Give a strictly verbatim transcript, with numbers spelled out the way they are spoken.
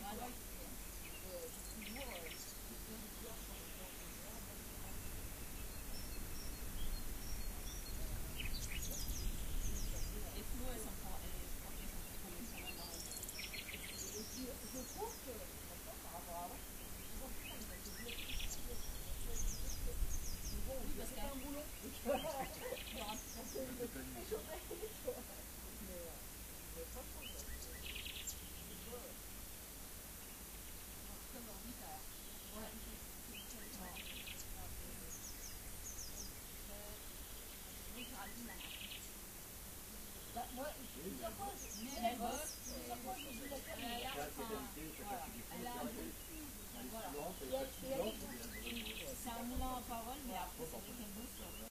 C'est un moulin en parole, mais après, c'est vrai qu'elle bosse.